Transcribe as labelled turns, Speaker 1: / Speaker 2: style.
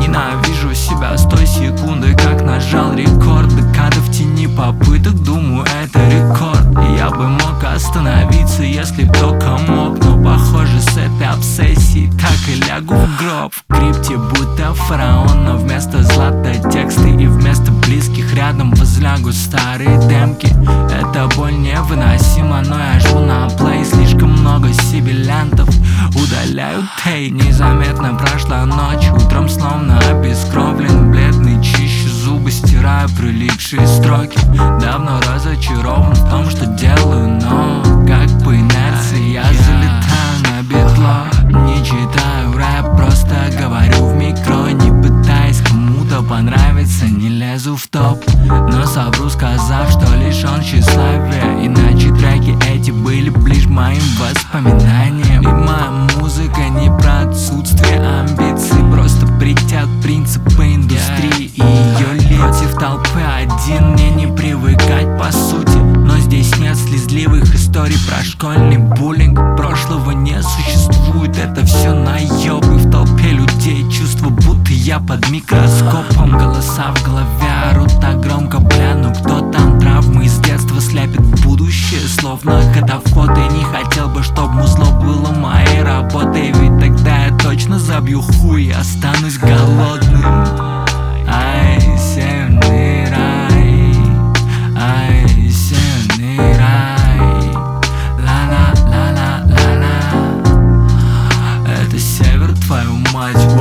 Speaker 1: Ненавижу себя с той секунды, как нажал рекорд. Декада в тени попыток, думаю, это рекорд. Я бы мог остановиться, если б только мог, но похоже с этой обсессией так и лягу в гроб. В крипте будто фараон, но вместо злата тексты, и вместо близких рядом возлягут старые демки. Эта боль невыносима, но я жму на плей. Слишком много сибилянтов удаляют тей. Незаметно прошла ночь, утром словно обескровлен. Бледный, чищу зубы, стираю прилипшие строки. Давно разочарован в том, что делаю, но как по инерции я залетаю на битло. Не читаю рэп, просто говорю в микро, не пытаясь кому-то понравиться, не лезу в топ. Но совру, сказав, что лишён тщеславия, иначе треки эти были ближе моим воспоминаниям. И моя музыка не про отсутствие амбиций, просто притят принципы индустрии и ее лиц. Против толпы один, мне не привыкать по сути, но здесь нет слезливых историй про школьный буллинг. Прошлого не существует, это все наебы. В толпе людей чувство, будто я под микроскопом. Голоса в голове орут так громко, бля, ну кто там? Травмы из детства слепят будущее, словно катафот. Я не хотел бы, чтоб музло было моей работой, ведь тогда я точно забью хуй и останусь голодным. Ай, северный рай, ай, северный рай, ла-ла-ла-ла-ла-ла. Это север, твою мать.